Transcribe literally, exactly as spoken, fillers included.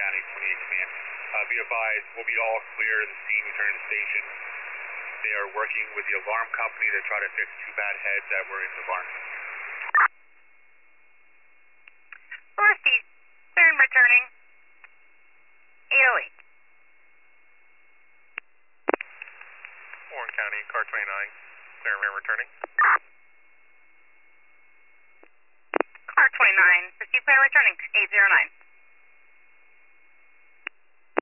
County, twenty-eight Command. Uh, be advised, we'll be all clear to the scene, return to the station. They are working with the alarm company to try to fix two bad heads that were in the barn. Northeast, clearing returning. eight oh eight. Warren County, car twenty-nine, clearing returning.